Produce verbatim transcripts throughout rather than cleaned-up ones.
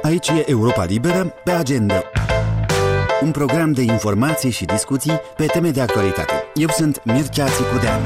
Aici e Europa Liberă pe agenda. Un program de informații și discuții pe teme de actualitate. Eu sunt Mircea Țicudean.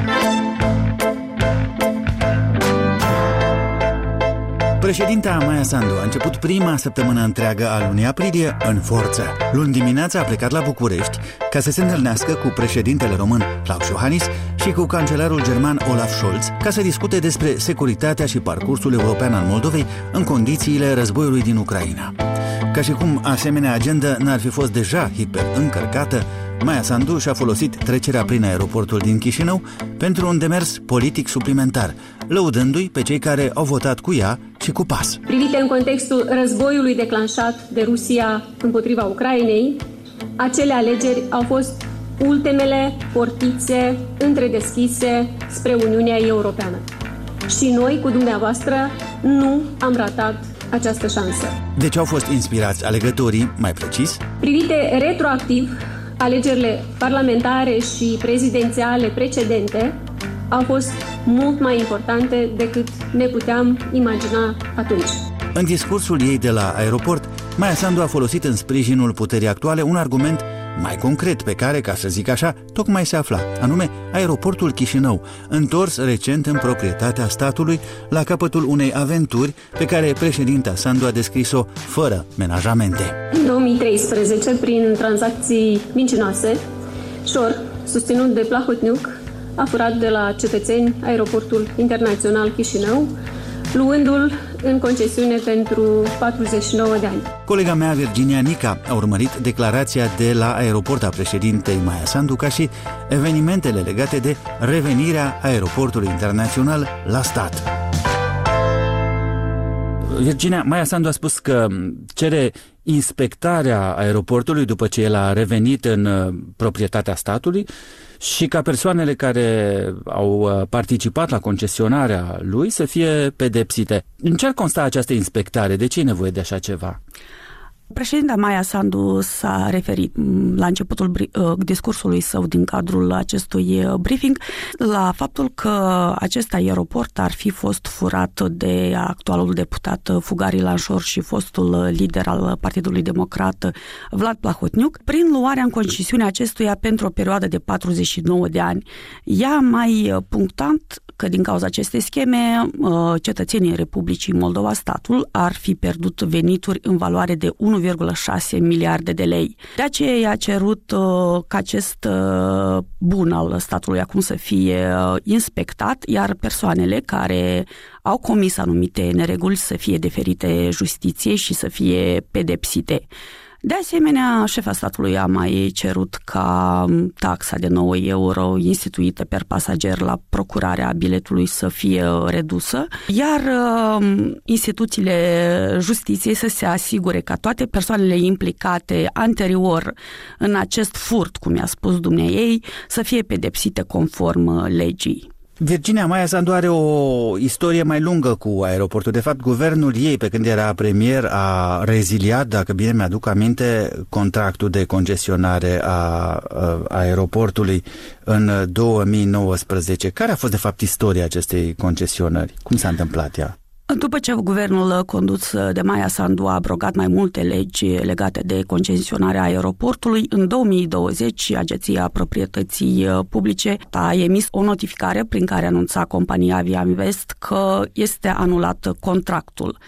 Președinta Maia Sandu a început prima săptămână întreagă a lunii aprilie în forță. Luni dimineața a plecat la București ca să se întâlnească cu președintele român Klaus Iohannis și cu cancelarul german Olaf Scholz ca să discute despre securitatea și parcursul european al Moldovei în condițiile războiului din Ucraina. Ca și cum asemenea agenda n-ar fi fost deja hiper-încărcată, Maia Sandu și-a folosit trecerea prin aeroportul din Chișinău pentru un demers politic suplimentar, lăudându-i pe cei care au votat cu ea și cu PAS. Privite în contextul războiului declanșat de Rusia împotriva Ucrainei, acele alegeri au fost ultimele portițe întredeschise spre Uniunea Europeană. Și noi, cu dumneavoastră, nu am ratat această șansă. De ce au fost inspirați alegătorii, mai precis? Privite retroactiv, alegerile parlamentare și prezidențiale precedente au fost mult mai importante decât ne puteam imagina atunci. În discursul ei de la aeroport, Maia Sandu a folosit în sprijinul puterii actuale un argument mai concret pe care, ca să zic așa, tocmai se afla, anume aeroportul Chișinău, întors recent în proprietatea statului la capătul unei aventuri pe care președinta Sandu a descris-o fără menajamente. În două mii treisprezece, prin tranzacții mincinoase, Șor, susținut de Plahotniuc, a furat de la cetățeni aeroportul internațional Chișinău, luându-l în concesiune pentru patruzeci și nouă de ani. Colega mea, Virginia Nica, a urmărit declarația de la aeroport a președintei Maia Sandu ca și evenimentele legate de revenirea aeroportului internațional la stat. Virginia, Maia Sandu a spus că cere inspectarea aeroportului după ce el a revenit în proprietatea statului și ca persoanele care au participat la concesionarea lui să fie pedepsite. În ce ar consta această inspectare? De ce e nevoie de așa ceva? Președinta Maia Sandu s-a referit la începutul discursului său din cadrul acestui briefing la faptul că acest aeroport ar fi fost furat de actualul deputat Fugari Lanșor și fostul lider al Partidului Democrat Vlad Plahotniuc prin luarea în concesiune acestuia pentru o perioadă de patruzeci și nouă de ani. Ea mai punctant că din cauza acestei scheme, cetățenii Republicii Moldova, statul, ar fi pierdut venituri în valoare de unu virgulă șase miliarde de lei. De aceea a cerut ca acest bun al statului acum să fie inspectat, iar persoanele care au comis anumite nereguli să fie deferite justiției și să fie pedepsite. De asemenea, șefa statului a mai cerut ca taxa de nouă euro instituită per pasager la procurarea biletului să fie redusă, iar uh, instituțiile justiției să se asigure ca toate persoanele implicate anterior în acest furt, cum i-a spus dumneaei, să fie pedepsite conform legii. Virginia, Maia Sandu are o istorie mai lungă cu aeroportul. De fapt, guvernul ei, pe când era premier, a reziliat, dacă bine mi-aduc aminte, contractul de concesionare a, a aeroportului în două mii nouăsprezece. Care a fost, de fapt, istoria acestei concesionări? Cum s-a întâmplat ea? După ce guvernul condus de Maia Sandu a abrogat mai multe legi legate de concesionarea aeroportului, în două mii douăzeci Agenția Proprietății Publice a emis o notificare prin care anunța compania Aviainvest că este anulat contractul.